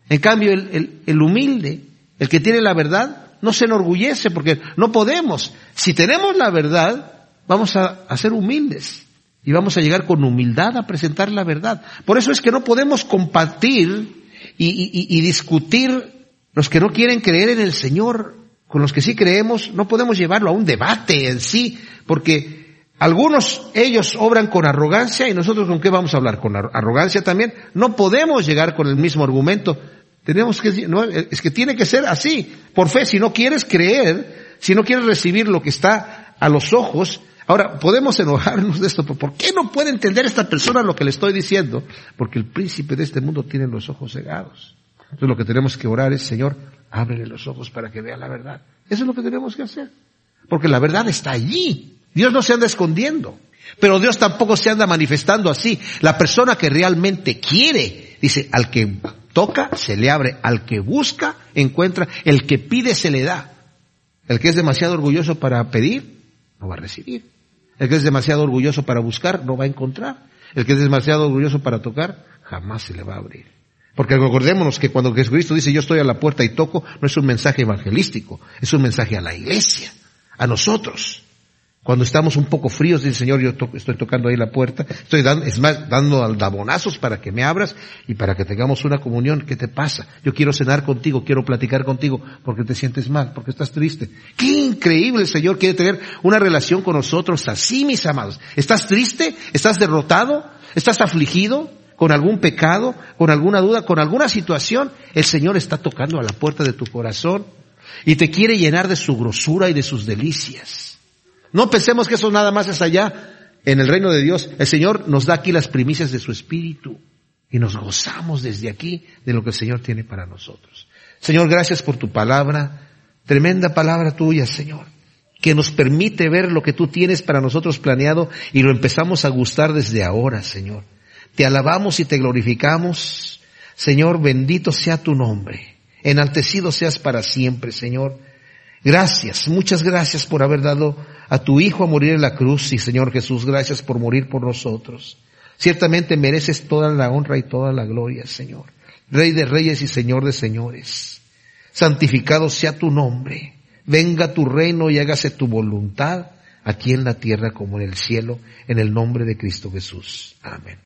En cambio, el, el, el humilde, el que tiene la verdad, no se enorgullece porque no podemos. Si tenemos la verdad, vamos a, a ser humildes y vamos a llegar con humildad a presentar la verdad. Por eso es que no podemos compartir y, y, y discutir los que no quieren creer en el Señor. Con los que sí creemos, no podemos llevarlo a un debate en sí, porque algunos, ellos obran con arrogancia y nosotros ¿con qué vamos a hablar? Con arrogancia también. No podemos llegar con el mismo argumento. Tenemos que, no, es que tiene que ser así, por fe. Si no quieres creer, si no quieres recibir lo que está a los ojos, ahora podemos enojarnos de esto, pero ¿por qué no puede entender esta persona lo que le estoy diciendo? Porque el príncipe de este mundo tiene los ojos cegados. Entonces lo que tenemos que orar es, Señor, ábrele los ojos para que vea la verdad. Eso es lo que tenemos que hacer, porque la verdad está allí. Dios no se anda escondiendo, pero Dios tampoco se anda manifestando así. La persona que realmente quiere, dice, al que toca, se le abre. Al que busca, encuentra. El que pide, se le da. El que es demasiado orgulloso para pedir, no va a recibir. El que es demasiado orgulloso para buscar, no va a encontrar. El que es demasiado orgulloso para tocar, jamás se le va a abrir. Porque recordémonos que cuando Jesucristo dice, yo estoy a la puerta y toco, no es un mensaje evangelístico, es un mensaje a la iglesia, a nosotros. Cuando estamos un poco fríos, dice, Señor, yo to- estoy tocando ahí la puerta, estoy dando, es más, dando aldabonazos para que me abras y para que tengamos una comunión. ¿Qué te pasa? Yo quiero cenar contigo, quiero platicar contigo, porque te sientes mal, porque estás triste. ¡Qué increíble! El Señor quiere tener una relación con nosotros así, mis amados. ¿Estás triste? ¿Estás derrotado? ¿Estás afligido? ¿Con algún pecado? ¿Con alguna duda? ¿Con alguna situación? El Señor está tocando a la puerta de tu corazón y te quiere llenar de su grosura y de sus delicias. No pensemos que eso nada más es allá en el reino de Dios. El Señor nos da aquí las primicias de su Espíritu y nos gozamos desde aquí de lo que el Señor tiene para nosotros. Señor, gracias por tu palabra, tremenda palabra tuya, Señor, que nos permite ver lo que tú tienes para nosotros planeado y lo empezamos a gustar desde ahora, Señor. Te alabamos y te glorificamos. Señor, bendito sea tu nombre. Enaltecido seas para siempre, Señor. Gracias, muchas gracias por haber dado a tu Hijo a morir en la cruz. Y Señor Jesús, gracias por morir por nosotros. Ciertamente mereces toda la honra y toda la gloria, Señor. Rey de reyes y Señor de señores. Santificado sea tu nombre. Venga tu reino y hágase tu voluntad, aquí en la tierra como en el cielo, en el nombre de Cristo Jesús. Amén.